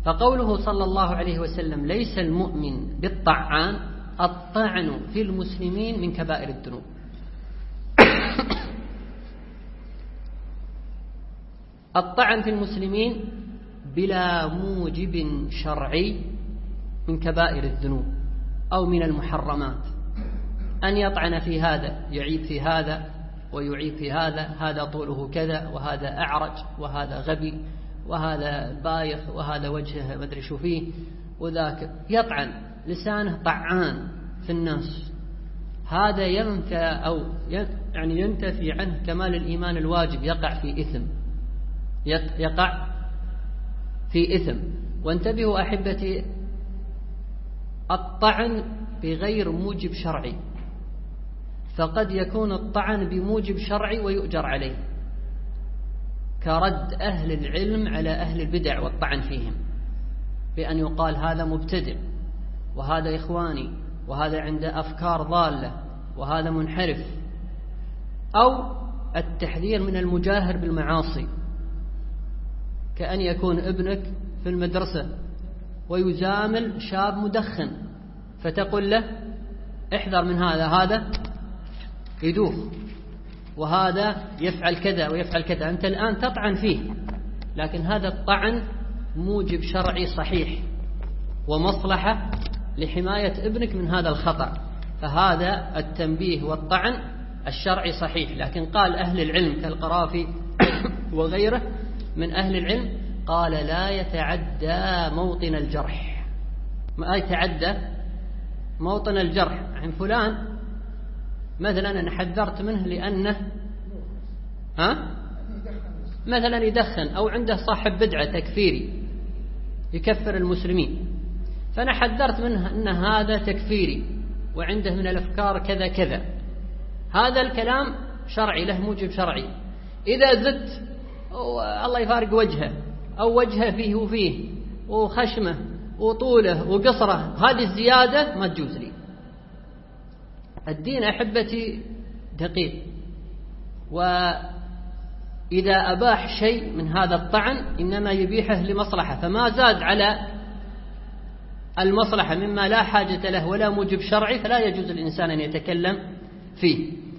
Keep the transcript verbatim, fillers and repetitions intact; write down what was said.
فقوله صلى الله عليه وسلم ليس المؤمن بالطعان، الطعن في المسلمين من كبائر الذنوب. الطعن في المسلمين بلا موجب شرعي من كبائر الذنوب أو من المحرمات. أن يطعن في هذا، يعيب في هذا ويعيب في هذا، هذا طوله كذا وهذا أعرج وهذا غبي وهذا بايخ وهذا وجهه مدري شو فيه وذاك، يطعن لسانه طعان في الناس. هذا ينفى أو يعني ينتفي عنه كمال الإيمان الواجب، يقع في إثم، يقع في إثم. وانتبهوا أحبتي، الطعن بغير موجب شرعي، فقد يكون الطعن بموجب شرعي ويؤجر عليه، كرد أهل العلم على أهل البدع والطعن فيهم، بأن يقال هذا مبتدع وهذا إخواني وهذا عنده أفكار ضالة وهذا منحرف، أو التحذير من المجاهر بالمعاصي، كأن يكون ابنك في المدرسة ويزامل شاب مدخن فتقول له احذر من هذا، هذا يدوخ وهذا يفعل كذا ويفعل كذا، أنت الآن تطعن فيه، لكن هذا الطعن موجب شرعي صحيح ومصلحة لحماية ابنك من هذا الخطأ، فهذا التنبيه والطعن الشرعي صحيح. لكن قال أهل العلم كالقرافي وغيره من أهل العلم، قال لا يتعدى موطن الجرح. ما يتعدى موطن الجرح؟ عن فلان مثلا أنا حذرت منه لأنه ها مثلا يدخن أو عنده صاحب بدعة تكفيري يكفر المسلمين، فأنا حذرت منه أن هذا تكفيري وعنده من الأفكار كذا كذا، هذا الكلام شرعي له موجب شرعي. إذا زدت الله يفارق وجهه أو وجهه فيه وفيه وخشمه وطوله وقصره، هذه الزيادة ما تجوز لي. الدين أحبتي دقيق، وإذا أباح شيء من هذا الطعن إنما يبيحه لمصلحة، فما زاد على المصلحة مما لا حاجة له ولا موجب شرعي فلا يجوز الإنسان أن يتكلم فيه.